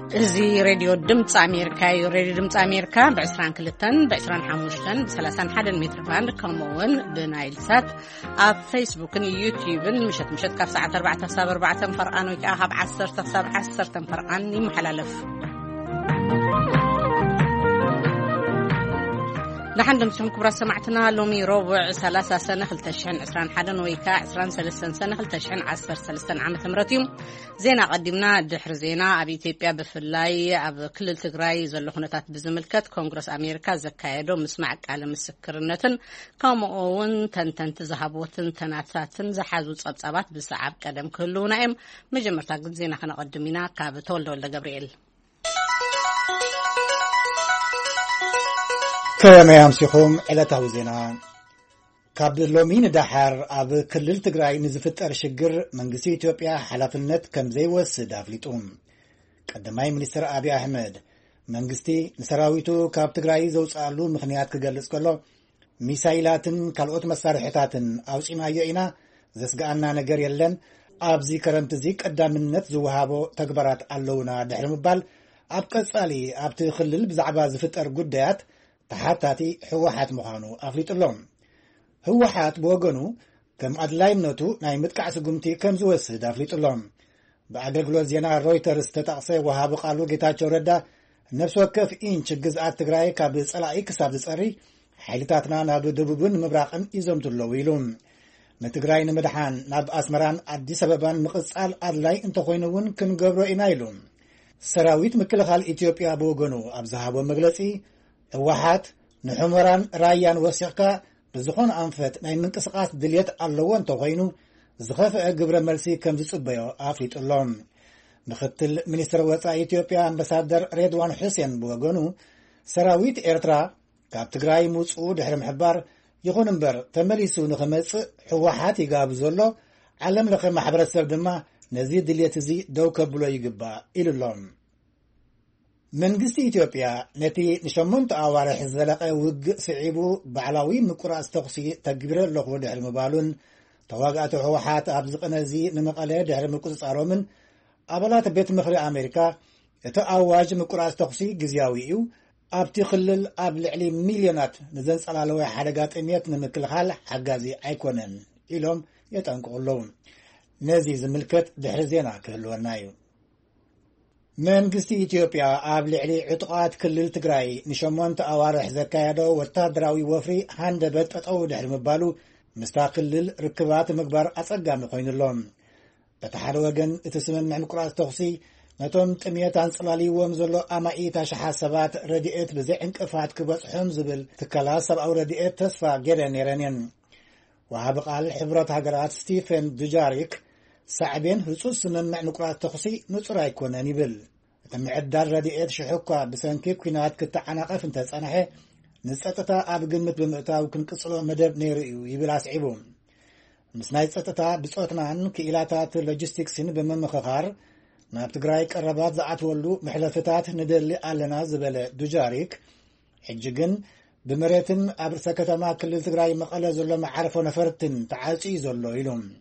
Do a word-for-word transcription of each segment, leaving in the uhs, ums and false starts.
زي راديو دمت أمريكا راديو دمت أمريكا بعشرين كلتن بعشرين حموشتن بثلاثين حدا متر باند كمون بنايل سات على فيسبوك يوتيوب مشت مشت كف ساعة أربعة ساب أربعة فرقان ويكاها بعشرة ساب عشرة فرقان محللف لحد مسهم كبرى سمعتنا لومي ربع ثلاثة سنة خلتشحن عسران حدا ويكا عسران ثلاثة سنة خلتشحن عسر ثلاثة عام تمرتيم زينا قدمنا دحر زينا أبي إثيوبيا بفلاي أب كل التجراي زلوا خناتات بزملكت كونغرس أمريكا زكايدو مسمعك على مسكرنتن كم أون تنتن تذهبوتن تناتاتن زحازو تصابات بسعب قدم كله نائم مجمرتا قد زينا خنا قدمنا كابتول ولا جبريل كما يمسخهم إلى توزينا قبل لومين دحر أب كل التجراي نزفتر شجر من قصي إثيوبيا حلفنت كم زي وسد أفليتهم قدماي منستر أبي أحمد من قصتي نسراويتو كاب تجراي زوج قالوا مخنيات كجلس كله ميسايلاتن كالوت مسارحتاتن أو شيء ما يجينا زسقنا نجار يلن أبزي كرمت زيك قدام النت زوهابو تكبرات اللونا دحر مبال أبقى صالي أبتخلل بزعبا زفتر قدات تحتاتي حوحات مخانو أفليت اللهم حوحات بوغنو كم أدلاينتو ناي متكعس قمتي كم زوسد أفليت اللهم بعد قلو زينا رويترز تتعصي وهابو قالو جيتاتشو ردا نفس وكف إنش جزءات تقرأي كابس ألاقي كساب زساري حيلتاتنا نابو دبوبون مبراقن إزمت اللويلون نتقرأي نمدحان ناب أسمران عدي سببان مقصال أدلاي انتخوينوون كن قبرو إنايلون سراويت مكلخال إثيوبيا بوغنو أبزهابو مغلسي واحد نحمران رايان وثيقة بزخون أنفت ناي منقسقات دليت اللوان تغينو زخفة قبر ملسي كم زصبيو آفليت اللهم مختل منستر وطا إثيوبيا أمبسادر ريدوان حسين بوغنو سراويت إرترا كاب تقراي موصو دحر محبار يخون انبر تمليسو نخمس حواحات يقاب زولو علم لخي محبرة سردما نزيد دليت زي دوكا بلو يقبا إلو اللهم من قصة إثيوبيا نتي نشمنت أوارح الزلقة وق سعيبو بعلاوي مقراس تقصي تقبير اللغو دحر مبالون تواقعت حوحات أبزق نزي نمقالي دحر مقصص أرومن أبلات بيت مخري أمريكا يتأواج مقراس تقصي قزياويو أبتي خلل أبلعلي مليونات نزن صلالوي حرقات إميت نمكل خال حقازي أيكونن إلهم يتنقوا اللون نزي زملكت دحر زينا كهلو النايو من قصة إثيوبيا أبل علي عطقات كل التقراي نشمونت أوارح زكايدو وتادراوي وفري هاندبت أتعو دحر مبالو مستقل ركبات مقبار أتقام قوين اللهم بتحر وقن اتسمم مع مقراس تغسي نتوم تميت عن صلالي ومزلو أما إيتا شحاسبات رديئت بزي انكفات كبس حمزبل تكالاسب أو رديئت تسفى جيرا نيرانين وهابق الحبرات هقرات ستيفن دوجاريك ساعبين هصوص ممع نقرأ التخصي نصرا يكون نبل تم عدار رديئت شحوكا بسانكيب كينات كتعناقة فانتا صنحي نسطتا أب قمت بمئتا وكن قصلو مدب نيرئيو يبلا سعيبون مسناي سطتا بصوتنان كإلاتات لوجيستيكسين بممخخار ناب تقراي قربات زعات ولو محلفتات ندلي آلنا زبالة دوجاريك حجيقن بمريتن أبرسا كتما كل تقراي مقالة زلو معرفو نفرتن تعالشي زلو إلهم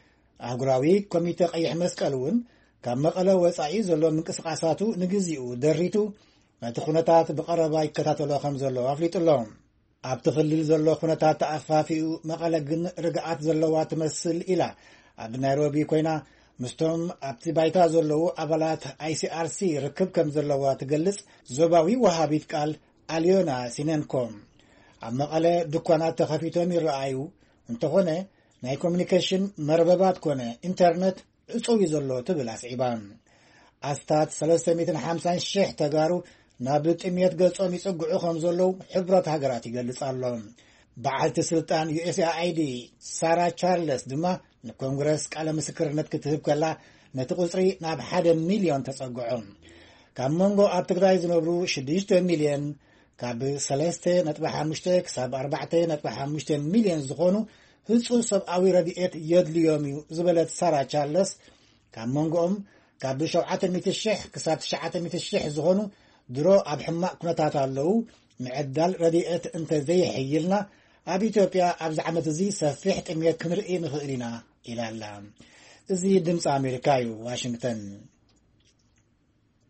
أهقراوي كوميتي قيح مسكالون كان مقاله وصعي زلو من قسقاساتو نجزيو دريتو نتخونتات بقربا يكتاتلو خمزلو أفليت اللهم أبتخلل زلو خونتات أفافيو مقاله قن رقعات زلوات تمثل إلى أب نيروبي كوينا مستوم أبتي بايتا زلو أبلات آي سي آر سي ركب كم زلوات تقلس زباوي وهابيت قال أليونا سيننكوم أب مقاله دكوانات تخفيتهم الرأيو انتخونه ناي كوميونيكيشن مرببات كونه انترنت اصوي زلو تبل اسعيبان استات ثلاثمية وخمسين شيح تغارو نابت اميت قصوم يصقعو خمزلو حبرات هقرات يقلصالهم بعالت سلطان يو اس اي دي سارا تشارلس دما نكونغرس قال مسكرنت كتب كلا نتقصري ناب حدا مليون تصقعون كان منغو ابتقراي زنبرو شديشة مليون كاب سلسة نتبع حمشتك كساب أربعة نتبع حمشتين مليون زخونو هصو سبعوي رديئت يدليوميو زبلت سارا تشارلس كان منغوهم كاب شوعة ميت الشيح كساب تشعة ميت الشيح زخونو درو أب حماء كنتات اللو معدال رديئت انت زي حيلنا أب إثيوبيا أب زعمت زي سفيحت اميات كنرئي نخئلنا إلى اللام زي دمس أمريكايو واشنطن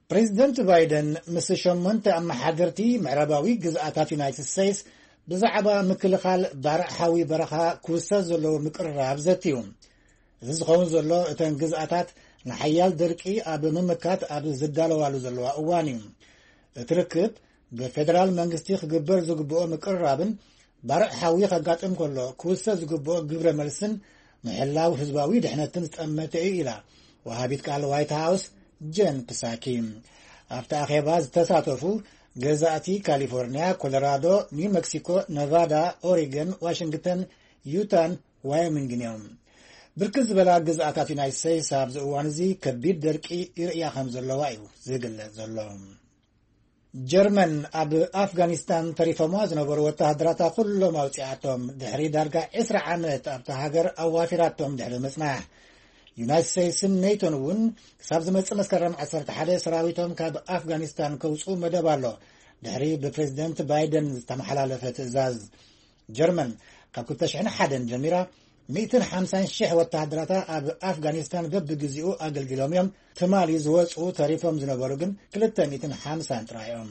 بريزيدنت بايدن مس شمنت أما حضرتي معرباوي جزءات يونايتد ستيتس بزعبا مكلخال بارحاوي برخا كوسا زلو مقرراب زتيوم زخون زلو اتن جزءاتات نحيال دركي اب ممكات اب زدالوالو زلو اوانيوم تركب بفدرال منغستي خبر زغبو مقررابن بارحاوي خغاطم كله كوسا زغبو غبر ملسن محلاو حزباوي دحنتن تأمته إلى وهابيت قال وايت هاوس جن بساكيم أفتح خباز تساتفو جزاتي كاليفورنيا كولورادو نيو مكسيكو نيفادا أوريغون واشنطن يوتان وايومينغ بركز بلا جزاتات يونايتد ستيتس سابز اوانزي كبير دركي يريا خمس زلوايو زيغل زلوم جرمن اب افغانستان تريفماز نبر وتهدراتا كل موصياتهم دحري دارغا عشرة عامات اب تهاجر اوافراتهم دحر مصنع يونايتد ستيتس نيتون ون سابز مص مسكرم عشرة حدا سراويتهم كاب افغانستان كوصو مدبالو دحري ببريزيدنت بايدن تمحلالفه تزاز جرمن كاكوتشحن حدا جميرا مئة وخمسين شح وتهدراتا اب افغانستان بب جزيو اغلغلوميم تمالي زوصو تاريفهم زنبرغن مئة وخمسين ترايوم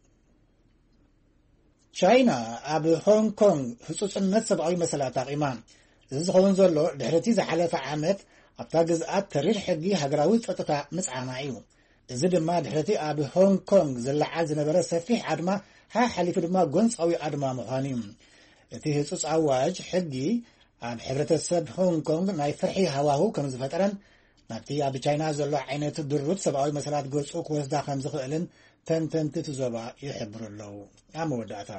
چاينا اب هونغ كونغ حصصنت سبعي مسألة تقيمان زخون زلو دحرتي زحلف عامت ابتا جزءات تريح حقي هجراوي ጸጥታ مصعانايو እዚ ድማ ድሕረቲ ኣብ هونغ كونغ ዝለዓል ዝነበረ ሰፊሕ ኣድማ ها حليف ድማ ጎንፃዊ ኣድማ ምዃኑ እቲ ህጹጽ ኣዋጅ ሕጊ ኣብ ሕብረተሰብ هونغ كونغ ናይ ፍርሒ ሃዋሁ ከም ዝፈጠረን ናብቲ ኣብ ቻይና ዘሎ ዓይነት ድሩት ሰብኣዊ መሰላት ገጹ ክወስዳ ከም ዝኽእልን ተንተንቲ ትዞባ ይሕብሩ ኣለዉ ኣመወዳእታ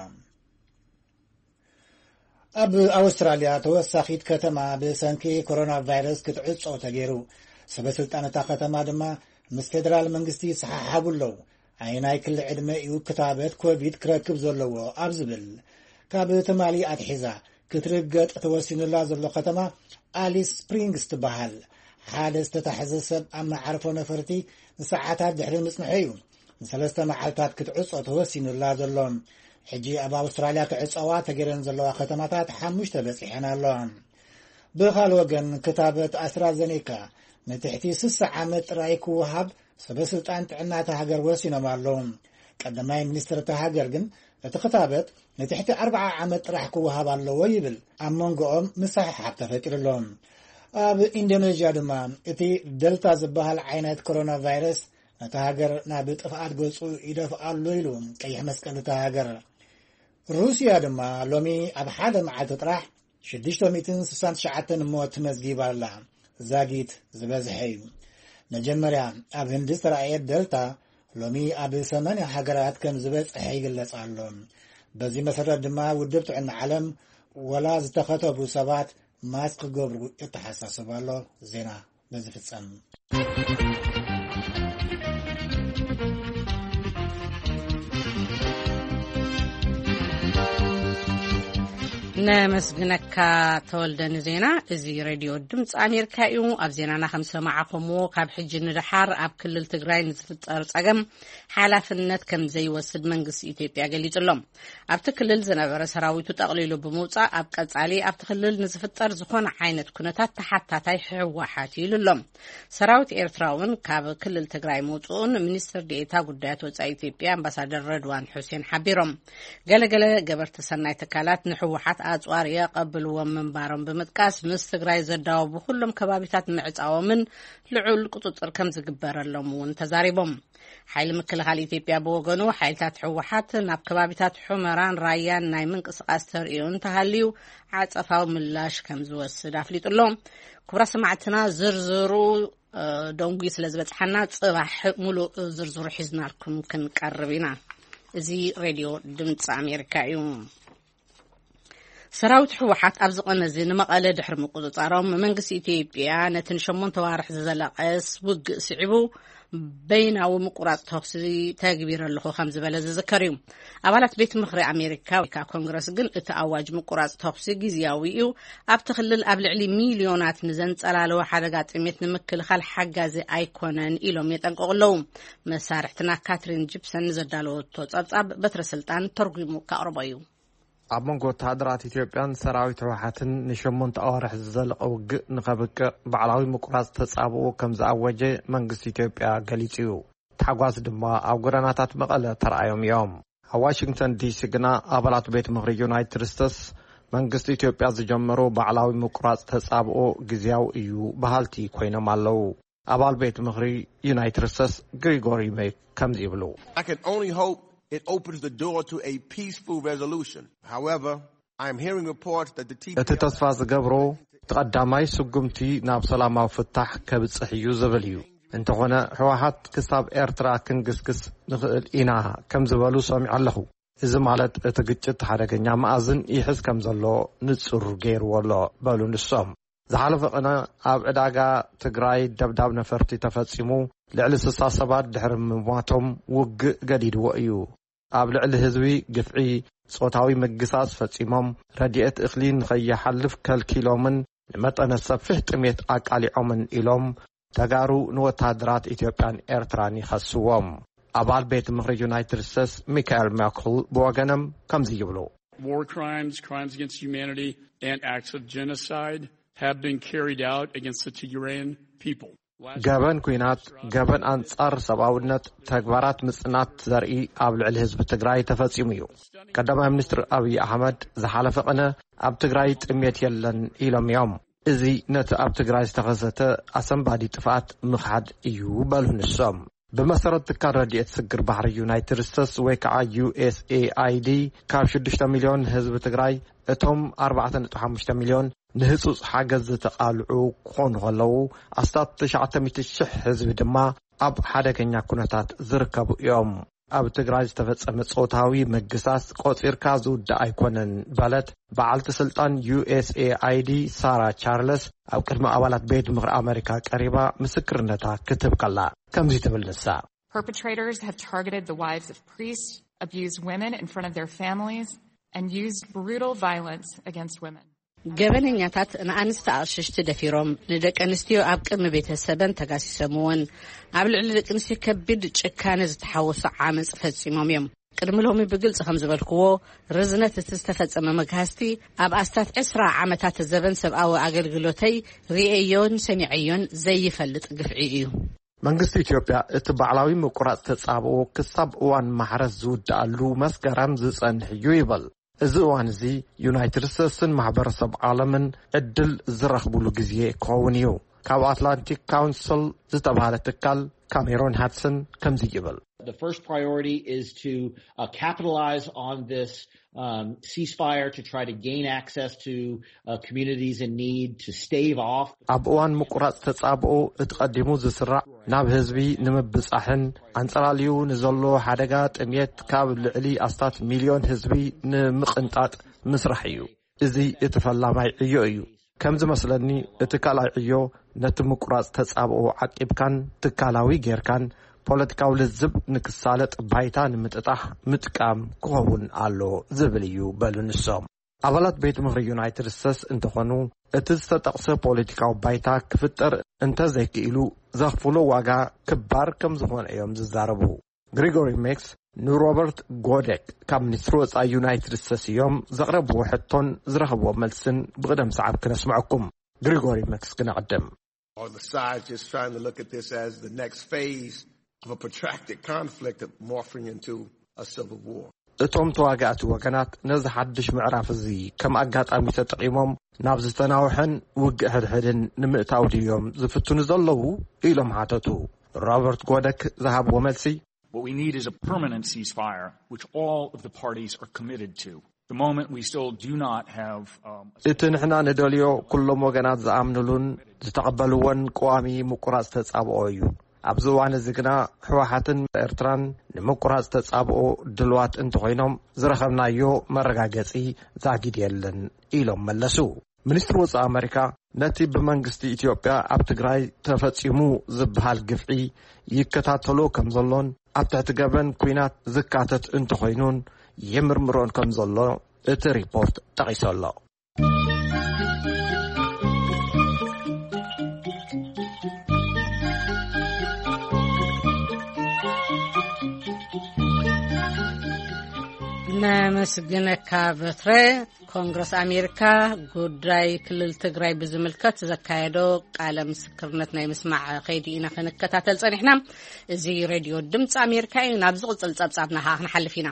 ኣብ ኣውስትራልያ ተወሳኺት ከተማ ብሰንኪ ኮሮና ቫይረስ ክትዕጾ ተገይሩ ሰበስልጣናት ከተማ ድማ ምስ ፌደራል መንግስቲ ሰሓሓቡ ኣለዉ ዓይናይ ክሊ ዕድመ እዩ ክታበት ኮቪድ ክረክብ ዘለዎ ኣብ ዝብል ካብ ትማሊ ኣትሒዛ ክትርገጥ ተወሲኑላ ዘሎ ከተማ ኣሊስ ስፕሪንግስ ትበሃል ሓደ ዝተታሕዘ ሰብ ኣብ መዓርፎ ነፈርቲ ንሰዓታት ድሕሪ ምጽንሑ እዩ ንሰለስተ መዓልታት ክትዕጾ ተወሲኑላ ዘሎ ሕጂ ኣብ ኣውስትራልያ ክዕጸዋ ተገይረን ዘለዋ ከተማታት ሓሙሽተ በፂሐን ኣለዋ ብኻል ወገን ክታበት ኣስትራዘኔካ ንትሕቲ ስሳ ዓመት ጥራይ ክወሃብ ሰበስልጣን ጥዕና ሃገር ወሲኖም ኣለዉ ቀዳማይ ሚኒስትር ሃገር ግን እቲ ክታበት ንትሕቲ ኣርባዓ ዓመት ጥራሕ ክወሃብ ኣለዎ ይብል ኣብ መንጎኦም ምሳሕሓብ ተፈጢሩሎም ኣብ ኢንዶኔዥያ ድማ እቲ ደልታ ዝበሃል ዓይነት ኮሮና ቫይረስ ነታ ሃገር ናብ ጥፍኣት ገጹ ይደፍኣሉ ኢሉ ቀይሕ መስቀል እታ ሃገር ሩስያ ድማ ሎሚ ኣብ ሓደ መዓልቲ ጥራሕ ሽዱሽተ ሚእትን ስሳን ትሽዓተን ሞት መዝጊባ ኣላ ዛጊት ዝበዝሐ እዩ መጀመርያ ኣብ ህንዲ ዝተረኣየት ደልታ ሎሚ ኣብ ሰማንያ ሃገራት ከም ዝበፅሐ ይግለጽ ኣሎ በዚ መሰረት ድማ ውድብ ጥዕና ዓለም ወላ ዝተኸተቡ ሰባት ማስክ ገብሩ ይተሓሳስብ ኣሎ ዜና በዚ ፍጸም نمسجنك تولدن زينا ازي راديو دمص امريكا يو اب زينانا خمسة معكمو كاب حج ندحار اب كلل تግራይ ንዝፍጠር ጸገም ሓላፍነት ከም ዘይወስድ መንግስቲ ኢትዮጵያ ገሊጽሎም ኣብ ትክልል ዝነበረ ሰራዊቱ ጠቕሊሉ ብምውጻእ ኣብ ቀጻሊ ኣብ ትክልል ንዝፍጠር ዝኾነ ዓይነት ኩነታት ተሓታታይ ሕወሓት ይልሎም ሰራዊት ኤርትራውን ካብ ክልል ትግራይ መውጽኡን ሚኒስትር ዴኤታ ጉዳያት ወጻኢ ኢትዮጵያ አምባሳደር ረድዋን ሁሴን ሓቢሮም ገለገለ ገበርተ ሰናይ ተካላት ንሕወሓት ኣጽዋር يقبلوا منبارهم بمتقاس مس تግራይ ዘዳው ሁሉም ከባቢታት ምዕጻወምን ልዑል ቁጥጥር ከም ዝግበር ኣለሙን ተዛሪቦም ሓይል ምክልኻል ኢትዮጵያ በወገኑ ሓይልታት ሕወሓት ናብ ከባቢታት ሑመራን ራያን ናይ ምንቅስቃስ ተርእዩን ተሃልዩ ዓጸፋው ምላሽ ከም ዝወስድ ኣፍሊጡሎም ክብራ ሰማዕትና ዝርዝሩ ዶንጉ ስለዝበጽሐና ጽባሕ ሙሉ ዝርዝሩ ሒዝናልኩም ክንቀርብ ኢና እዚ ሬድዮ ድምጽ ኣሜሪካ እዩ ሰራዊት ሕወሓት ኣብ ዝቐነዘ ንመቐለ ድሕሪ ምቁጽጻሮም መንግስቲ ኢትዮጵያ ነትን ሸሞንተ ዋርሕ ዝዘለቐስ ውግእ ስዒቡ በይናዊ ምቁራጽ ተኽሲ ተግቢር ኣለኹ ከም ዝበለ ዝዝከር እዩ ኣባላት ቤት ምኽሪ ኣሜሪካ ወይ ከዓ ኮንግረስ ግን እቲ ኣዋጅ ምቁራጽ ተኽሲ ግዝያዊ እዩ ኣብ ትኽልል ኣብ ልዕሊ ሚልዮናት ንዘንጸላለወ ሓደጋ ጥሜት ንምክልኻል ሓጋዚ ኣይኮነን ኢሎም የጠንቀቑ መሳርሕትና ካትሪን ጂፕሰን ዘዳለወቶ ጸብጻብ በትረ ስልጣን ተርጉሙ ካቕርቦ እዩ ኣብ መንጎ ወታደራት ኢትዮጵያን ሰራዊት ሕወሓትን ንሸሞንተ ኣዋርሕ ዝዘለቐ ውግእ ንኸብቅዕ በዕላዊ ምቁራጽ ተጻብኡ ከም ዝኣወጀ መንግስቲ ኢትዮጵያ ገሊጹ እዩ ታጓስ ድማ ኣብ ጎደናታት መቐለ ተራእዮም እዮም ኣብ ዋሽንግተን ዲሲ ግና ኣባላት ቤት ምኽሪ ዩናይትድ ስቴትስ መንግስቲ ኢትዮጵያ ዝጀመሩ ባዕላዊ ምቁራጽ ተጻብኦ ግዚያው እዩ ባህልቲ ኮይኖም ኣለው ኣባል ቤት ምኽሪ ዩናይትድ ስቴትስ ግሪጎሪ ሜክ ከምዚ ይብሉ I can only hope it opens the door to a peaceful resolution. However, I am hearing reports that the T P L እቲ ተስፋ ዝገብሮ ተቐዳማይ ስጉምቲ ናብ ሰላማዊ ፍታሕ ከብጽሕ እዩ ዝብል እዩ እንተኾነ ሕወሓት ክሳብ ኤርትራ ክንግስግስ ንኽእል ኢና ከም ዝበሉ ሰሚዑ ኣለኹ እዚ ማለት እቲ ግጭት ሓደገኛ መኣዝን ይሕዝ ከም ዘሎ ንጹር ገይርዎ ኣሎ በሉ ንሶም ዝሓለፈ ቀነ ኣብ ዕዳጋ ትግራይ ደብዳብ ነፈርቲ ተፈጺሙ ልዕሊ ስልሳ ሰባት ድሕሪ ምሟቶም ውግእ ገዲድዎ እዩ ኣብ ልዕሊ ህዝቢ ግፍዒ ጾታዊ ምግሳጽ ፈጺሞም ረድኤት እኽሊ ንኸይሓልፍ ከልኪሎምን ንመጠነ ሰፊሕ ጥሜት ኣቃሊዖምን ኢሎም ተጋሩ ንወታደራት ኢትዮጵያን ኤርትራን ይኸስዎም ኣባል ቤት ምኽሪ ዩናይትድ ስቴትስ ሚካኤል ማክል ብወገኖም ከምዚ ይብሉ War crimes, crimes against humanity, and acts of genocide have been carried out against the Tigrayan people. ገበን ኩናት ገበን አንጻር ሰብአውነት ተግባራት ምጽናት ዘርኢ ኣብ ልዕሊ ህዝቢ ትግራይ ተፈጺሙ እዩ ቀዳማይ ሚኒስትር አብይ አህመድ ዝሓለፈ ቀነ ኣብ ትግራይ ጥሜት የለን ኢሎም እዮም እዚ ነቲ ኣብ ትግራይ ዝተኸሰተ ኣሰንባዲ ጥፋት ምኽሓድ እዩ በሉ ንሶም በመሰረት ትካል ረድኤት ስግር ባሕሪ ዩናይትድ ስቴትስ ወይ ከዓ ዩ ኤስ ኤ አይ ዲ ካብ ሽዱሽተ ሚልዮን ህዝቢ ትግራይ እቶም ኣርባዕተ ነጥቢ ሓሙሽተ ሚልዮን ንህጹጽ ሓገዝ ዝተቓልዑ ክኾኑ ከለዉ ኣስታት ትሽዓተ ሽሕ ህዝቢ ድማ ኣብ ሓደገኛ ኩነታት ዝርከቡ እዮም ኣብ ትግራይ ዝተፈጸመ ጾታዊ ምግሳስ ቆጺርካ ዝውድእ ኣይኮነን በለት በዓልቲ ስልጣን ዩ ኤስ ኤ አይ ዲ ሳራ ቻርልስ ኣብ ቅድሚ ኣባላት ቤት ምኽሪ ኣሜሪካ ቀሪባ ምስክርነታ ክትብ ከላ ከምዚ ትብል ንሳ Perpetrators have targeted the wives of priests, abused women in front of their families, and used brutal violence against women. ገበነኛታት ንኣንስቲ ኣቕሽሽቲ ደፊሮም ንደቂ ኣንስትዮ ኣብ ቅድሚ ቤተሰበን ተጋሲሰምዎን ኣብ ልዕሊ ደቂ ኣንስትዮ ከቢድ ጭካነ ዝተሓወሰ ዓመፅ ፈጺሞም እዮም ቅድሚ ሎሚ ብግልጽ ከም ዝበልክዎ ርዝነት እቲ ዝተፈጸመ መግሃስቲ ኣብ ኣስታት ዕስራ ዓመታት ዘበን ሰብኣዊ ኣገልግሎተይ ርኤዮን ሰሚዐዮን ዘይፈልጥ ግፍዒ እዩ መንግስቲ ኢትዮጵያ እቲ ባዕላዊ ምቁራጽ ተጻብኦ ክሳብ እዋን ማሕረስ ዝውድኣሉ መስከረም ዝጸንሕ እዩ ይብል እዚ እዋን እዚ ዩናይትድ ስቴትስን ማሕበረሰብ ዓለምን ዕድል ዝረኽብሉ ግዜ ክኸውን እዩ ካብ አትላንቲክ ካውንስል ዝተባሃለ ትካል ካሜሮን ሃድሰን ከምዚ ይብል The first priority is to uh, capitalize on this um, ceasefire to try to gain access to uh, communities in need to stave off. ኣብ እዋን ምቁራጽ ተጻብኦ እትቀዲሙ ዝስራዕ ናብ ህዝቢ ንምብጻሕን አንጸላልዩ ንዘሎ ሓደጋ ጥሜት ካብ ልዕሊ ኣስታት ሚልዮን ህዝቢ ንምቕንጣጥ ምስራሕ እዩ እዚ እቲ ፈላማይ ዕዮ እዩ ከምዚ መስለኒ እቲ ካልኣይ ዕዮ ነቲ ምቁራጽ ተጻብኦ ዓቂብካን ትካላዊ ጌርካን ፖለቲካዊ ልዝብ ንክሳለጥ ባይታ ንምጥጣሕ ምጥቃም ክኸውን ኣሎ ዝብል እዩ በሉ ንሶም ኣባላት ቤት ምኽሪ ዩናይትድ ስቴትስ እንትኾኑ እቲ ዝተጠቕሰ ፖለቲካዊ ባይታ ክፍጠር እንተዘይክኢሉ ዘኽፍሎ ዋጋ ክባር ከም ዝኾነ እዮም ዝዛረቡ ግሪጎሪ ሜክስ ንሮበርት ጎደክ ካብ ሚኒስትሪ ወጻኢ ዩናይትድ ስቴትስ እዮም ዘቕረብዎ ሕቶን ዝረኽብዎ መልስን ብቅደም ሰዓብ ክነስምዐኩም ግሪጎሪ ሜክስ ክነቅድም On the side just trying to look at this as the next phase of a protracted conflict morphing into a civil war. እቶም ተዋጋእቲ ወገናት ነዚ ሓድሽ ምዕራፍ እዚ ከም ኣጋጣሚ ተጠቒሞም ናብ ዝተናውሐን ውግእ ሕድሕድን ንምእታው ድዮም ዝፍትኑ ዘለዉ ኢሎም ሓተቱ ሮበርት ጎደክ ዝሃብዎ መልሲ What we need is a permanent ceasefire which all of the parties are committed to. The moment we still do not have um እቲ ንሕና ንደልዮ ኩሎም ወገናት ዝኣምንሉን ዝተቐበልዎን ቋሚ ምቁራጽ ተጻብኦ እዩ ኣብዚ እዋን እዚ ግና ሕወሓትን ኤርትራን ንምቁራጽ ተጻብኦ ድልዋት እንተኾይኖም ዝረኸብናዮ መረጋገጺ ዛጊድ የለን ኢሎም መለሱ ሚኒስትሪ ወጻኢ ኣሜሪካ ነቲ ብመንግስቲ ኢትዮጵያ ኣብ ትግራይ ተፈጺሙ ዝበሃል ግፍዒ ይከታተሎ ከም ዘሎን ኣብ ትሕቲ ገበን ኩናት ዝካተት እንተኾይኑን የምርምሮን ከም ዘሎ እቲ ሪፖርት ጠቒሱ ኣሎ نمسجنك بثرة ኮንግረስ አሜሪካ ጉዳይ ክልል ትግራይ ብዝምልከት ዘካየዶ ቃለ ምስክርነት ናይ ምስማዕ ኸይዲ ኢና ክንከታተል ጸኒሕና እዚ ሬድዮ ድምጽ አሜሪካ ናብ ዝቕጽል ጸብጻብና ክንሓልፍ ኢና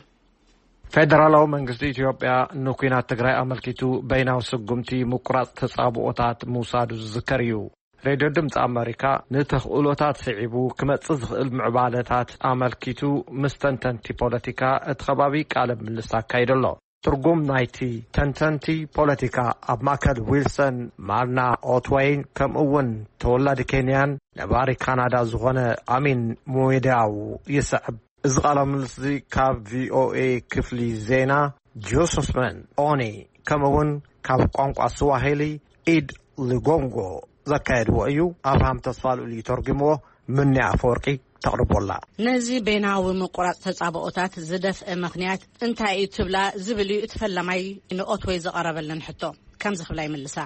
ፌደራላዊ መንግስቲ ኢትዮጵያ ንኩናት ትግራይ አመልኪቱ በይናው ስጉምቲ ምቁራጽ ተጻብኦታት ሙሳዱ ዝዝከር እዩ ሬድዮ ድምጽ አሜሪካ ንተኽእሎታት ስዒቡ ክመጽእ ዝኽእል ምዕባለታት አመልኪቱ ምስተንተንቲ ፖለቲካ እትኸባቢ ቃለ ምልልስ አካይደሎ ትርጉም ናይቲ ተንተንቲ ፖለቲካ ኣብ ማእከል ዊልሰን ማርና ኦትዌይን ከምኡውን ተወላዲ ኬንያን ነባሪ ካናዳ ዝኾነ አሚን ሞዌዳው ይስዕብ እዚ ቃለ ምልልስ ካብ ቪኦኤ ክፍሊ ዜና ጆሰፍመን ኦኒ ከምኡውን ካብ ቋንቋ ስዋሂሊ ኢድ ሊጎንጎ ዘካየድዎ እዩ አብርሃም ተስፋልኡሊ ተርጉምዎ ምንያ አፈወርቂ ተቅርቦላ ነዚ በይናዊ ምቁራጽ ተጻብኦታት ዝደፍአ ምኽንያት እንታይ ትብላ ዝብል እትፈለማይ ንኦትዌይ ዘቀረበለን ሕቶ ከም ዝኽብላ ይምልሳ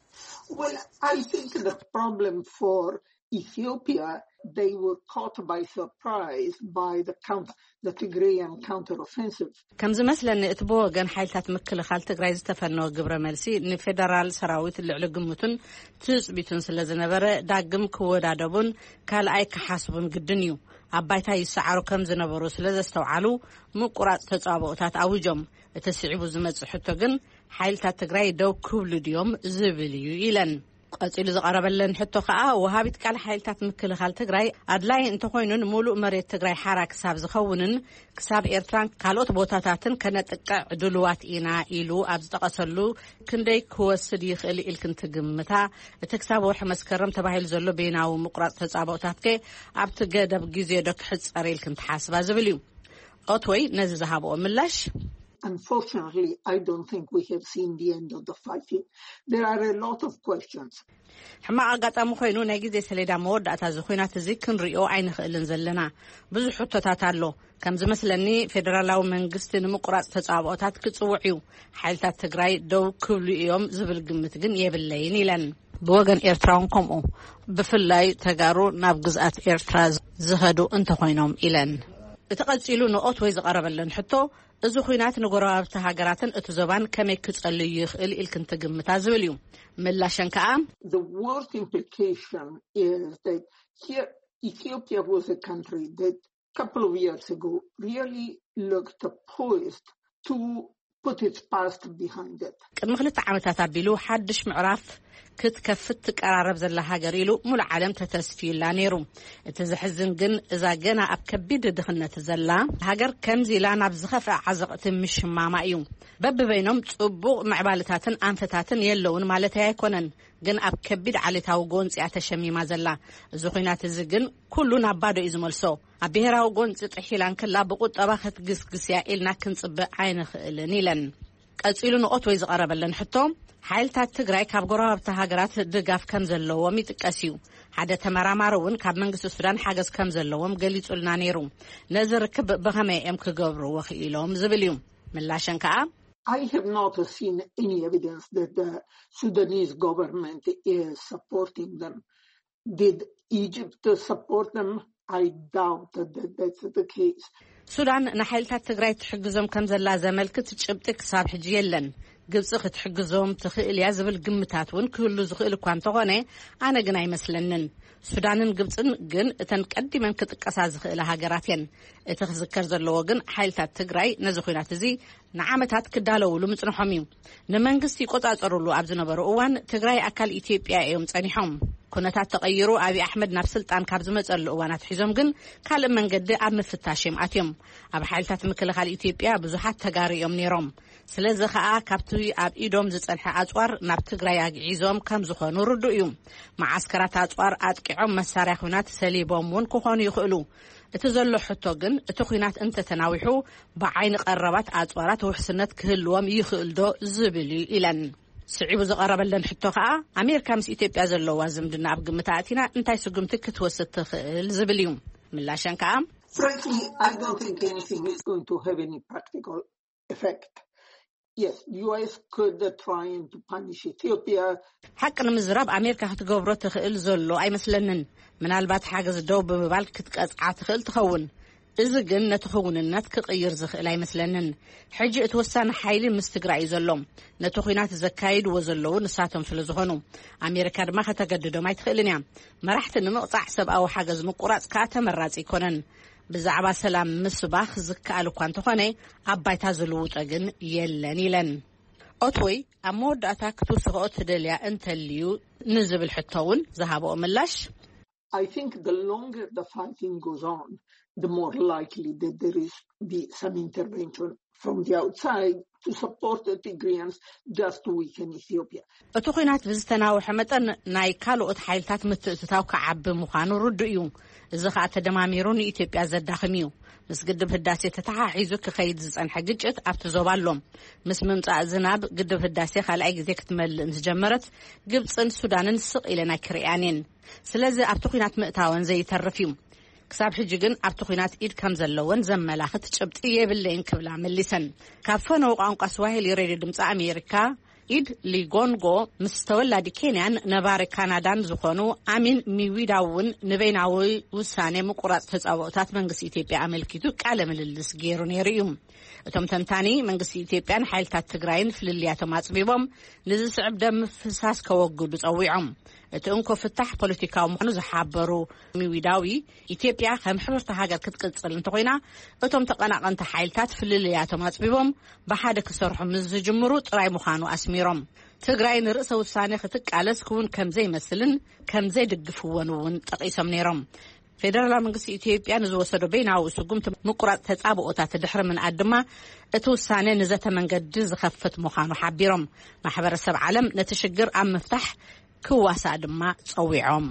Well, I think the problem for Ethiopia, they were caught by surprise by the counter, the Tigrayan counteroffensive. ከም ዝመስለኒ እቲ ብወገን ሓይልታት ምክልኻል ትግራይ ዝተፈነወ ግብረ መልሲ ንፌደራል ሰራዊት ልዕሊ ግምቱን ትጽቢቱን ስለ ዝነበረ ዳግም ክወዳደቡን ካልኣይ ክሓስቡን ግድን እዩ ኣብ ባይታ ይሰዓሩ ከም ዝነበሩ ስለ ዘስተውዓሉ ምቁራጽ ተጻብኦታት ኣውጆም እቲ ስዒቡ ዝመጽእ ሕቶ ግን ሓይልታት ትግራይ ደው ክብሉ ድዮም ዝብል እዩ ኢለን ቀፂሉ ዝቀረበለን ሕቶ ከዓ ወሃቢት ቃል ሓይልታት ምክልኻል ትግራይ ኣድላይ እንተኮይኑን ሙሉእ መሬት ትግራይ ሓራ ክሳብ ዝኸውንን ክሳብ ኤርትራን ካልኦት ቦታታትን ከነጥቀዕ ድልዋት ኢና ኢሉ ኣብ ዝጠቐሰሉ ክንደይ ክወስድ ይኽእል ኢልክን ትግምታ እቲ ክሳብ ወርሒ መስከረም ተባሂሉ ዘሎ በይናዊ ምቁራጽ ተጻብኦታት ከ ኣብቲ ገደብ ግዜ ዶ ክሕፀር ኢልክን ትሓስባ ዝብል እዩ ኦትዌይ ነዚ ዝሃብኦ ምላሽ Unfortunately, I don't think we have seen the end of the fight yet. There are a lot of questions. ሕማቕ ኣጋጣሚ ኮይኑ ናይ ግዜ ሰሌዳ መወዳእታ ዝኹናት እዚ ክንሪኦ ኣይንኽእልን ዘለና ብዙሕ ሕቶታት ኣሎ ከም ዝመስለኒ ፌደራላዊ መንግስቲ ንምቁራጽ ተጻብኦታት ክጽውዕ እዩ ሓይልታት ትግራይ ደው ክብሉ እዮም ዝብል ግምት ግን የብለይን ኢለን ብወገን ኤርትራውን ከምኡ ብፍላይ ተጋሩ ናብ ግዝኣት ኤርትራ ዝኸዱ እንተኾይኖም ኢለን እቲ ቀፂሉ ንኦትዌይ ዝቀረበለን ሕቶ እዚ ኹናት ንጎረባብቲ ሃገራትን እቲ ዞባን ከመይ ክጸልዩ ይኽእል ኢልክን ትግምታ ዝብል እዩ ምላሽን ከዓ The worst implication is that here Ethiopia was a country that a couple of years ago really looked poised to put its past behind it. ቅድሚ ክልተ ዓመታት ኣቢሉ ሓድሽ ምዕራፍ ክትከፍት ትቀራረብ ዘላ ሃገር ኢሉ ሙሉእ ዓለም ተተስፊዩላ ነይሩ እቲ ዝሕዝን ግን እዛ ገና ኣብ ከቢድ ድኽነት ዘላ ሃገር ከምዚ ኢላ ናብ ዝኸፍአ ዓዘቕቲ ምሽማማ እዩ በብበይኖም ጽቡቕ ምዕባለታትን ኣንፈታትን የለውን ማለት ኣይኮነን ግን ኣብ ከቢድ ዓሌታዊ ጎንፂያ ተሸሚማ ዘላ እዚ ኹናት እዚ ግን ኩሉ ናብ ባዶ እዩ ዝመልሶ ኣብ ብሄራዊ ጎንፂ ጥሒላን ከላ ብቁጠባ ክትግስግስያ ኢልና ክንጽብቕ ኣይንኽእልን ኢለን ቀፂሉ ንኦትዌይ ዝቀረበለን ሕቶ ሓይልታት ትግራይ ካብ ጎረባብቲ ሃገራት ድጋፍ ከም ዘለዎም ይጥቀስ እዩ ሓደ ተመራማሪ እውን ካብ መንግስቲ ሱዳን ሓገዝ ከም ዘለዎም ገሊጹልና ነይሩ ነዚ ርክብ ብኸመይ እዮም ክገብርዎ ክኢሎም ዝብል እዩ ምላሽን ከዓ I have not seen any evidence that the Sudanese government is supporting them. Did Egypt support them? I doubt that that's the case. ሱዳን ንሓይልታት ትግራይ ትሕግዞም ከም ዘላ ዘመልክት ጭብጢ ክሳብ ሕጂ የለን ግብጽ ክትሕግዞም ትኽእል ያ ዝብል ግምታት እውን ክህሉ ዝኽእል እኳ እንተኾነ ኣነ ግን ኣይመስለንን ሱዳንን ግብጽን ግን እተን ቀዲመን ክጥቀሳ ዝኽእል ሃገራት እየን እቲ ክዝከር ዘለዎ ግን ሓይልታት ትግራይ ነዚ ኹናት እዚ ንዓመታት ክዳለውሉ ምጽንሖም እዩ ንመንግስቲ ይቆጻጸሩሉ ኣብ ዝነበሩ እዋን ትግራይ ኣካል ኢትዮጵያ እዮም ጸኒሖም ኩነታት ተቐይሩ አብይ አሕመድ ናብ ስልጣን ካብ ዝመጸሉ እዋናት ሒዞም ግን ካልእ መንገዲ ኣብ ምፍታሽም ኣትዮም ኣብ ሓይልታት ምክልኻል ኢትዮጵያ ብዙሓት ተጋሪዮም ነይሮም ስለዚ ከዓ ካብቲ ኣብ ኢዶም ዝጸንሐ ኣጽዋር ናብ ትግራይ ኣግዒዞም ከም ዝኾኑ ርዱ እዩ ማዓስከራት ኣጽዋር ኣጥቂዖም መሳርያ ኹናት ሰሊቦም እውን ክኾኑ ይኽእሉ እቲ ዘሎ ሕቶ ግን እቲ ኹናት እንተተናዊሑ ብዓይኒ ቀረባት ኣጽዋራት ውሕስነት ክህልዎም ይኽእል ዶ ዝብል ኢለን ስዒቡ ዝቀረበለን ሕቶ ከዓ ኣሜሪካ ምስ ኢትዮጵያ ዘለዋ ዝምድና ኣብ ግምት ኣቲና እንታይ ስጉምቲ ክትወስድ ትኽእል ዝብል እዩ ምላሽን ከዓ Frankly, I don't think anything is going to have any practical effect. Yes, U S could uh, try to punish Ethiopia. حق ንምዝራብ ኣሜሪካ ክትገብሮ ትኽእል ዘሎ ኣይመስለንን ምናልባት ሓገዝ ደው ብምባል ክትቀጽዓ ትኽእል ትኸውን إذا جن نتخوننات كغير زخ لا مثلاً حج توسعنا حيل مستقرأ زلهم نتخونات زكايد وزلون نساتهم في الزهنو أمريكا ما ختجددوا ما يتخيلني ما رحت النقطة حسب أو حاجة زمقرات كاتا مرات يكونن بزعبا سلام مسباخ زكالو كانتو خاني أبايتا زلوت أجن يلن يلن أطوي أمود أتاكتو سغوت دليا أنت الليو نزب الحطون ذهبوا ملاش. I think the longer the fighting goes on, the more likely that there is be some intervention from the outside to support the Tigrayans just to weaken Ethiopia. أتوقعت بزتناو حمتن نايكالو أتحيلتات متتتاو كعب مخانو ردئيو إذا خاطر دماميرون إثيوبيا زاد داخميو مس قدب هداسي تتحاحيزو كخيد زن حقجت أبت زوبالهم مس ممتع زناب قدب هداسي خالعي زيك تمل انتجمرت قبصن سودان نسق إلى ناكريانين سلازي أبتوقينات مقتاون زي ترفيوم كساب حجيجن أبتوقينات إيد كم زلون زملاخت تشبت إيه باللي إنكبلا مليسن كافون وقعن قصواه اللي يريد دمتع أمريكا إيد ليغونغو مستولى دي كينيان نباري كندان زخونو أمين ميويداون نبيناوي وساني مقرات تزاوتات منغس إثيوبيا أملكيتو كعلم للس غيرون يريوم اتم تنتاني منغس إثيوبيا حيلتات تግራይን ፍልልያቶም አጽቢቦም ንዝ ስዕብ ደም ፍሳስ ከወግዱ ጸዊዖም እትንኮ ፍታሕ ፖለቲካው ምኽኑ ዝሓበሩ ሚዊዳዊ ኢትዮጵያ ከም ሕብርተ ሃገር ክትቅጽል እንተኮይና እቶም ተቀናቀንተ ሓይልታት ፍልልያቶም አጽቢቦም በሓደ ክሰርሑ ምዝጅምሩ ጥራይ ምዃኑ አስሚሮም ትግራይን ርእሰ ውሳኔ ክትቃለስ ክውን ከም ዘይመስልን ከም ዘይድግፍዎን እውን ጠቂሶም ነይሮም ፌደራል መንግስት ኢትዮጵያ ንዝወሰዶ በይናው ስጉምት ምቁራጽ ተጻብኦታት ድሕረ ምን አድማ እትውሳኔ ንዘተ መንገድ ዝኸፍት ምዃኑ ሓቢሮም ማሕበረሰብ ዓለም ነትሽግር ኣብ መፍታሕ ክዋሳ ድማ ጸዊዖም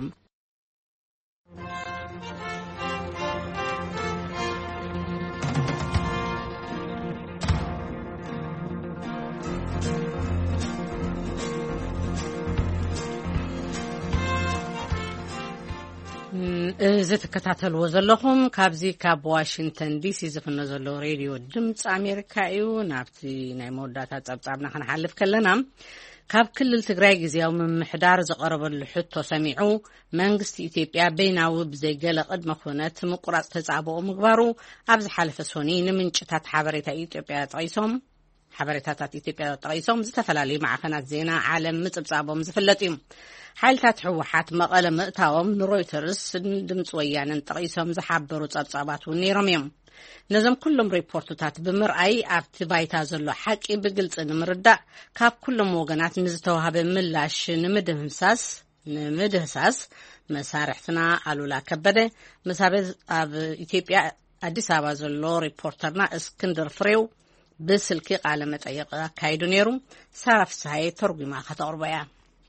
إذا تكتاتلوا زلهم كابزي كاب واشنطن دي سي زفنا زلو راديو دمص أمريكايو نابتي نايمودات أبطابنا خنحلف كلنا كاب كل التقراي جزياو من محدار زقرب الحطو سميعو منغست إثيوبيا بيناو بزي قلق قد مخونات مقراط تزعبو مقبارو أبز حالف سونين من جتات حبريتا إثيوبيا تغيسهم حبريتات إثيوبيا تغيسهم زتفلالي مع خنات زينا عالم متبصعبهم زفلتيهم حالتات حوحات مقالة مقتاوم نرويترز دمص ويانن تقيسهم زحابرو تصابصابات ونيرميم نظام كلهم ريبورتات بمرأي أبت بايتا زلو حقي بقلت نمردع كاب كلهم وغنات نزتوها بملاش نمدهساس نمدهساس مسارحتنا ألولا كبده مسابز أب إثيوبيا أديس أبا زلو ريبورترنا اسكندر فريو بسلكي قالمة أيقا كايدو نيرو سارف سهاي ترقما خطوربايا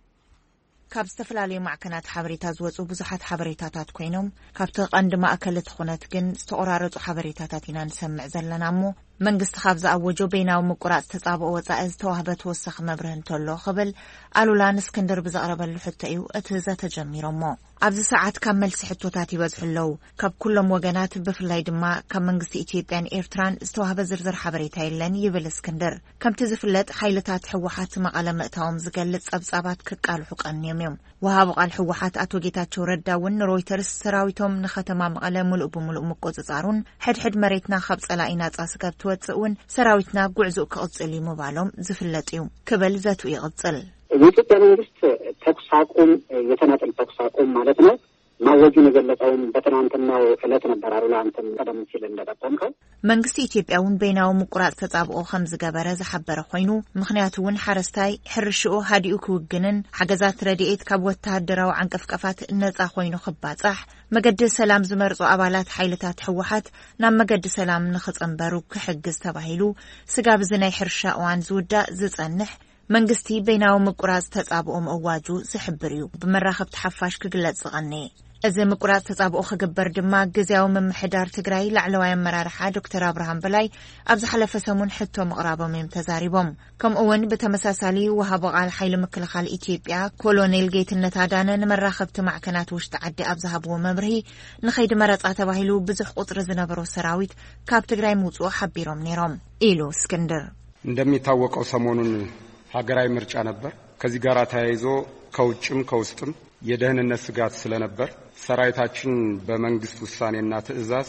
ካብ ዝተፈላለዩ ማዕከናት ሓበሬታት ዝወጹ ብዙሓት ሓበሬታታት ኮይኖም ካብቲ ቀንዲ ማእከል ትኾነት ግን ዝተቆራረጹ ሓበሬታታት ኢና ንሰምዕ ዘለና እሞ መንግስቲ ካብ ዝኣወጆ በይናዊ ምቁራጽ ተጻብኦ ወጻኢ ዝተዋህበት ወሰኽ መብርህ እንተሎ ኽብል ኣሉላ ንእስክንድር ብዘቕረበሉ ሕቶ እዩ እቲ ዘተጀሚሮሞ ኣብዚ ሰዓት ካብ መልሲ ሕቶታት ይበዝሕለው ካብ ኩሎም ወገናት ብፍላይ ድማ ካብ መንግስቲ ኢትዮጵያን ኤርትራን ዝተዋህበ ዝርዝር ሓበሬታ የለን ይብል እስክንድር ከምቲ ዝፍለጥ ሓይልታት ሕወሓት መቐለ ምእታዎም ዝገልጽ ጸብጻባት ክቃልሑ ቀንዮም እዮም ወሃብ ቃል ሕወሓት ኣቶ ጌታቸው ረዳውን ሮይተርስ ሰራዊቶም ንኸተማ መቐለ ሙሉእ ብምሉእ ምቆጽጻሩን ሕድሕድ መሬትና ካብ ጸላኢና ጻስገብ ትወጽኡን ሰራዊትና ጉዕዙእ ክቕጽል ይምባሎም ዝፍለጥ እዩ ክብል ዘቱ ይቕጽል የኢትዮጵያ መንግስት ተኩስ አቁም የተናጠል ተኩስ አቁም ማለት ነው ማወጁን የገለጸውን በትናንትናው ዕለት ነበር አሉላ አንተም ቀደም ሲል እንደጠቆምከው መንግስቲ ኢትዮጵያውን በይናው ምቁራጽ ተጻብኦ ከም ዝገበረ ዝሓበረ ኮይኑ ምኽንያቱውን ሓረስታይ ሕርሽኡ ሃዲኡ ክውግንን ሓገዛት ረድኤት ካብ ወተሃደራዊ ዓንቀፍቀፋት ነጻ ኮይኑ ክባጻሕ መገዲ ሰላም ዝመርጹ ኣባላት ሓይልታት ሕወሓት ናብ መገዲ ሰላም ንኽጸንበሩ ክሕግዝ ተባሂሉ ስጋብ ዝናይ ሕርሻ እዋን ዝውዳእ ዝጸንሕ መንግስቲ በይናው ምቁራጽ ተጻብኦም ኣዋጁ ዝሕብር እዩ ብመራኸብቲ ሓፋሽ ክግለጽ ዝቐኒ እዚ ምቁራጽ ተጻብኦ ክግበር ድማ ግዝያዊ ምምሕዳር ትግራይ ላዕለዋይ ኣመራርሓ ዶክተር አብርሃም በላይ ኣብ ዝሓለፈ ሰሙን ሕቶ ምቕራቦም እዮም ተዛሪቦም ከምኡውን ብተመሳሳሊ ወሃብ ቃል ሓይሊ ምክልኻል ኢትዮጵያ ኮሎኔል ጌትነት አዳነ ንመራኸብቲ ማዕከናት ውሽጢ ዓዲ ኣብ ዝሃብዎ መብርሂ ንኸይዲ መረጻ ተባሂሉ ብዙሕ ቁጽሪ ዝነበሮ ሰራዊት ካብ ትግራይ ምውጽኡ ሓቢሮም ነይሮም ኢሉ እስክንድር እንደሚታወቀው ሰሞኑን ሀገራዊ ምርጫ ነበር ከዚህ ጋር ተያይዞ ከውጭም ከውስጥም የደህንነት ስጋት ስለነበር ሰራዊታችን በመንግስት ውሳኔና ትዕዛዝ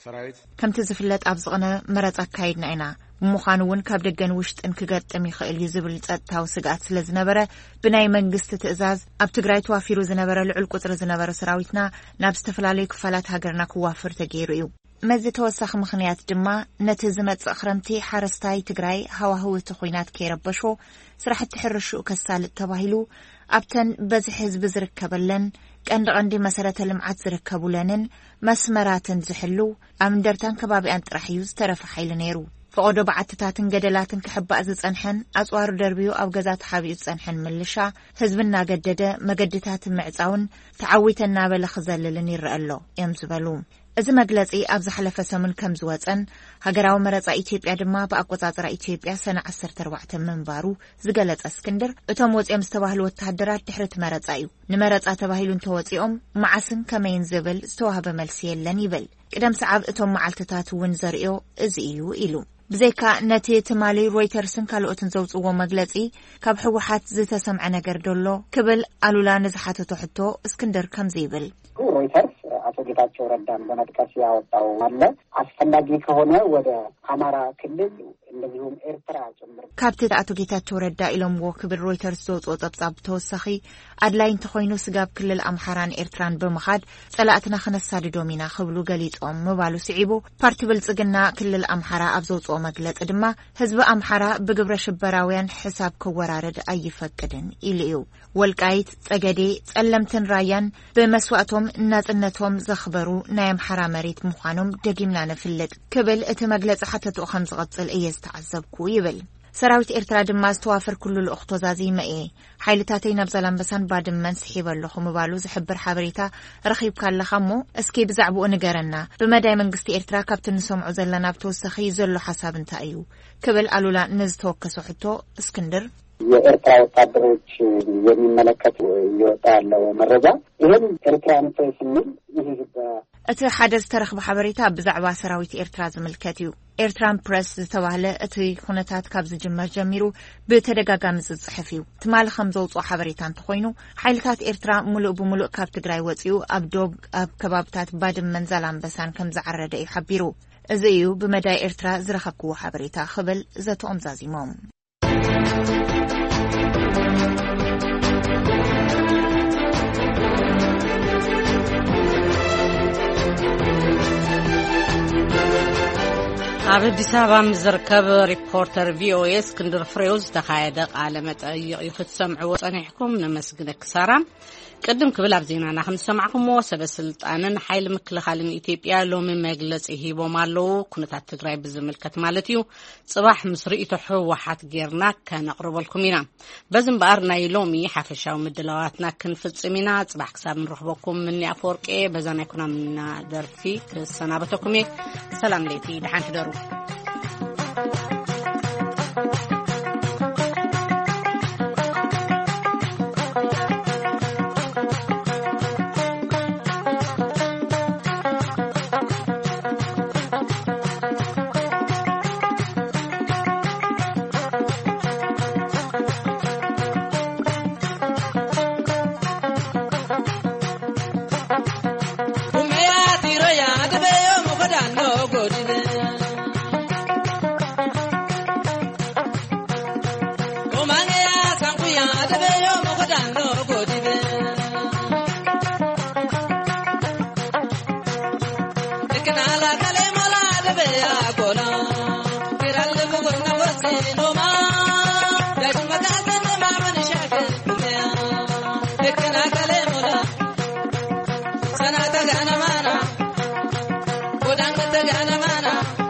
ሰራዊት ከምቲ ዝፍለጥ ኣብ ዝቕነ መረጻ ካይድና ኢና ብምዃኑ እውን ካብ ደገን ውሽጥን ክገጥም ይኽእል እዩ ዝብል ጸጥታዊ ስጋት ስለ ዝነበረ ብናይ መንግስቲ ትእዛዝ ኣብ ትግራይ ተዋፊሩ ዝነበረ ልዑል ቁጽሪ ዝነበረ ሰራዊትና ናብ ዝተፈላለዩ ክፋላት ሃገርና ክዋፍር ተገይሩ እዩ መዚ ተወሳኺ ምኽንያት ድማ ነቲ ዝመጽእ ክረምቲ ሓረስታይ ትግራይ ሃዋህውቲ ኹይናት ከይረበሾ ስራሕቲ ሕርሽኡ ከሳልጥ ተባሂሉ ኣብተን በዝሒ ህዝቢ ዝርከበለን ቀንዲ ቀንዲ መሰረተ ልምዓት ዝርከቡለንን መስመራትን ዝሕሉ ኣብ እንደርታን ከባቢያን ጥራሕ እዩ ዝተረፈ ሓይሊ ነይሩ فقدو بعتتاتن ገደላትን ክሕባእ ዝጸንሐን ኣጽዋሩ ደርቢዩ ኣብ ገዛ ተሓቢኡ ዝጸንሐን ምልሻ ህዝብና ገደደ መገድታት ምዕጻውን ተዓዊተና በለ ክዘልልን ይረአሎ እዮም ዝበሉ እዚ መግለጺ ኣብ ዝሓለፈ ሰሙን ከም ዝወጸን ሃገራዊ መረጻ ኢትዮጵያ ድማ ብኣቆጻጽራ ኢትዮጵያ ሰነ ዓሰርተ ኣርባዕተ መንባሩ ዝገለጸ እስክንድር እቶም ወጽኦም ዝተባህሉ ወተሃደራት ድሕረት መረጻ እዩ ንመረጻ ተባሂሉን ተወጽኦም መዓስን ከመይን ዝብል ዝተዋህበ መልሲ የለን ይብል ቅደም ሰዓብ እቶም መዓልትታት እውን ዘርእዮ እዚ እዩ ኢሉ ብዘይካ ነቲ ትማሊ ሮይተርስን ካልኦትን ዘውጽዎ መግለጺ ካብ ሕወሓት ዝተሰምዐ ነገር ደሎ ክብል ኣሉላ ንዝሓተቶ ሕቶ እስክንድር ከምዚ ይብል ሮይተርስ አቶ ጌታቸው ረዳን በመጥቀስ ያወጣው አለ አስፈላጊ ከሆነ ወደ አማራ ክልል እንደዚሁም ኤርትራ ጭምር ካብቲ አቶ ጌታቸው ረዳ ኢሎምዎ ክብል ሮይተርስ ዘውጽኦ ጸብጻብ ተወሳኺ ኣድላይን ተኾይኑ ስጋብ ክልል አምሓራን ኤርትራን በመኻድ ጸላእትና ክነሳድዶም ኢና ክብሉ ገሊጾም ምባሉ ስዒቡ ፓርቲ ብልጽግና ክልል አምሓራ ኣብ ዘውጽኦ መግለጽ ድማ ህዝቢ አምሓራ ብግብረ ሽበራውያን ሕሳብ ክወራረድ ኣይፈቅድን ኢሉ እዩ ወልቃይት ጸገዴ ጸለምትን ራያን በመስዋዕቶም ናጽነቶም ዘኽበሩ ናይ አምሓራ መሬት ምዃኖም ደጊምና ነፍልጥ ክብል እቲ መግለጽ ሓተቱ ከም ዝቐጽል እየ ዝተዓዘብኩ ይብል ሰራዊት ኤርትራ ድማ ዝተዋፈር ኩሉ ልእኽቶ ዛዚመ እየ ሓይልታተይ ናብ ዛላምበሳን ባድመን ስሒበለኹ ምባሉ ዝሕብር ሓበሬታ ረኺብካ ኣለኻ እሞ እስኪ ብዛዕባኡ ንገረና ብመዳይ መንግስቲ ኤርትራ ካብቲ ንሰምዑ ዘለና ብተወሳኺ ዘሎ ሓሳብ እንታይ እዩ ክብል ኣሉላ ንዝተወከሶ ሕቶ እስክንድር የኤርትራ ወታደሮች የሚመለከቱ ይወጣ ያለው መረጃ ይህም ኤርትራን ተስሚል ይህ እቲ ሓደ ዝተረኽበ ሓበሬታ ብዛዕባ ሰራዊት ኤርትራ ዝምልከት እዩ ኤርትራን ፕሬስ ዝተባህለ እቲ ኩነታት ካብ ዝጅመር ጀሚሩ ብተደጋጋሚ ዝጽሕፍ እዩ ትማሊ ከም ዘውጽኦ ሓበሬታ እንተኾይኑ ሓይልታት ኤርትራ ሙሉእ ብሙሉእ ካብ ትግራይ ወፂኡ ኣብ ዶብ ኣብ ከባብታት ባድመን ዛላምበሳን ከም ዝዓረደ እዩ ሓቢሩ እዚ እዩ ብመዳይ ኤርትራ ዝረኸብክዎ ሓበሬታ ክብል ዘተኦም ዛዚሞም ኣብ አዲስ አበባ ምዝርከብ ሪፖርተር ቪኦኤ እስክንድር ፍሬው ዝተኻየደ ቃለ መጠይቕ ይኽትሰምዑ ወጸኒሕኩም ነመስግነ ክሳራ ቅድም ክብል ኣብ ዜናና ከም ሰማዕኩምዎ ሰበስልጣንን ሓይሊ ምክልኻልን ኢትዮጵያ ሎሚ መግለጺ ሂቦም ኣለዉ ኩነታት ትግራይ ብዝምልከት ማለት እዩ ጽባሕ ምስ ርእይቶ ሕወሓት ጌርና ከነቕርበልኩም ኢና በዚ እምበኣር ናይ ሎሚ ሓፈሻዊ ምድላዋትና ክንፍጽም ኢና ጽባሕ ክሳብ ንረኽበኩም ምኒ ኣፈወርቄ በዛ ናይ ኩናምና ደርፊ ክሰናበተኩም እየ ሰላም ለይቲ ድሓን ትደሩ Sana ta gana mana, kodang ta gana mana.